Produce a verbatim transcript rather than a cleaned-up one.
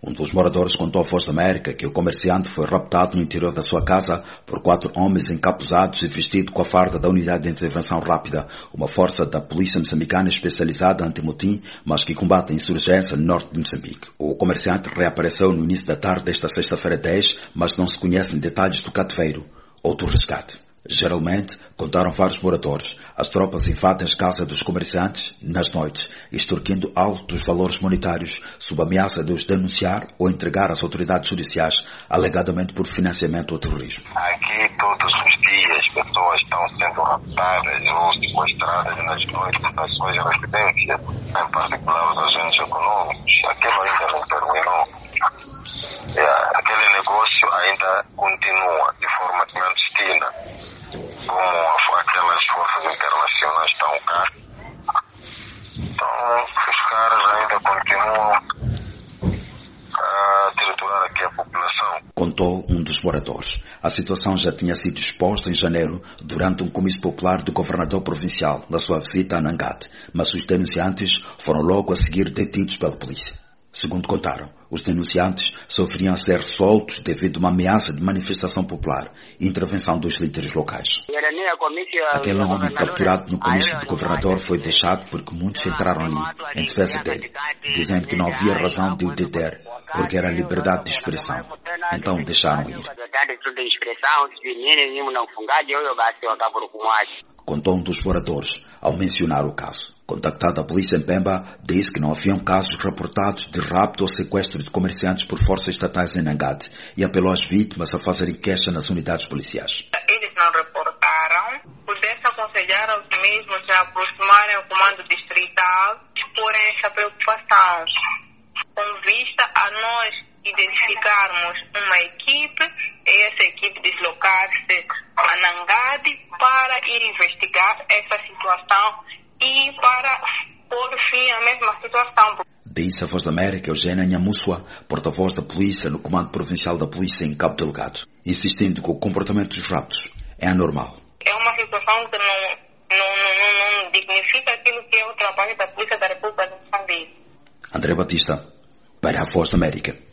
Um dos moradores contou à Voz da América que o comerciante foi raptado no interior da sua casa por quatro homens encapuzados e vestidos com a farda da Unidade de Intervenção Rápida, uma força da polícia moçambicana especializada anti-motim, mas que combate a insurgência no norte de Moçambique. O comerciante reapareceu no início da tarde desta sexta-feira dez, mas não se conhecem detalhes do cativeiro ou do resgate. Geralmente, contaram vários moradores, as tropas invadem as casas dos comerciantes nas noites, extorquindo altos valores monetários, sob ameaça de os denunciar ou entregar às autoridades judiciais, alegadamente por financiamento ao terrorismo. Aqui todos os dias pessoas estão sendo raptadas ou sequestradas nas noites das suas residências, em particular os agentes econômicos. Aquilo ainda não terminou. É, aquele negócio ainda continua de forma clandestina. Como aquelas forças internacionais estão cá. Então, os caras ainda continuam a triturar aqui a população. Contou um dos moradores. A situação já tinha sido exposta em janeiro durante um comício popular do governador provincial na sua visita a Nangate, mas os denunciantes foram logo a seguir detidos pela polícia. Segundo contaram, os denunciantes sofriam ser soltos devido a uma ameaça de manifestação popular e intervenção dos líderes locais. Aquele homem capturado no comício do governador foi deixado porque muitos entraram ali em defesa dele, dizendo que não havia razão de o deter, porque era liberdade de expressão. Então deixaram ir. Contou um dos moradores ao mencionar o caso. Contactada a polícia em Pemba, disse que não haviam casos reportados de rapto ou sequestro de comerciantes por forças estatais em Nangate e apelou às vítimas a fazerem queixa nas unidades policiais. Eles não reportaram, pudesse aconselhar aos mesmos a aproximarem ao comando distrital e exporem essa preocupação, com vista a nós identificarmos uma equipe e essa equipe deslocar-se a Nangate para ir investigar essa situação e para pôr fim à mesma situação. Disse a Voz da América Eugênia Nhamussua, porta-voz da polícia no Comando Provincial da Polícia em Cabo Delgado, insistindo que o comportamento dos raptos é anormal. É uma situação que não, não, não, não dignifica aquilo que é o trabalho da Polícia da República de Moçambique. André Batista, para a Voz da América.